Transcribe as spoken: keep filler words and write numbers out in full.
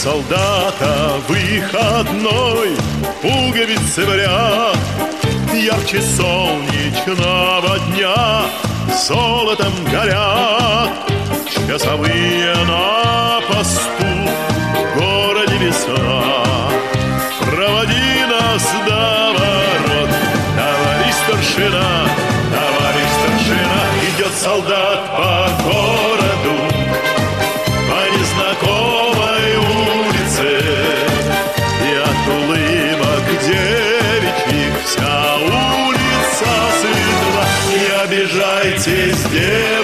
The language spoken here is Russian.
солдата выходной, пуговицы в ряд, ярче солнечного дня золотом горят. Часовые на посту, в городе весна. Проводи нас до ворот, товарищ старшина, товарищ старшина. Идет солдат по городу, по незнакомой улице, и от улыбок девичьих вся улица светла. Не обижайтесь, девочки,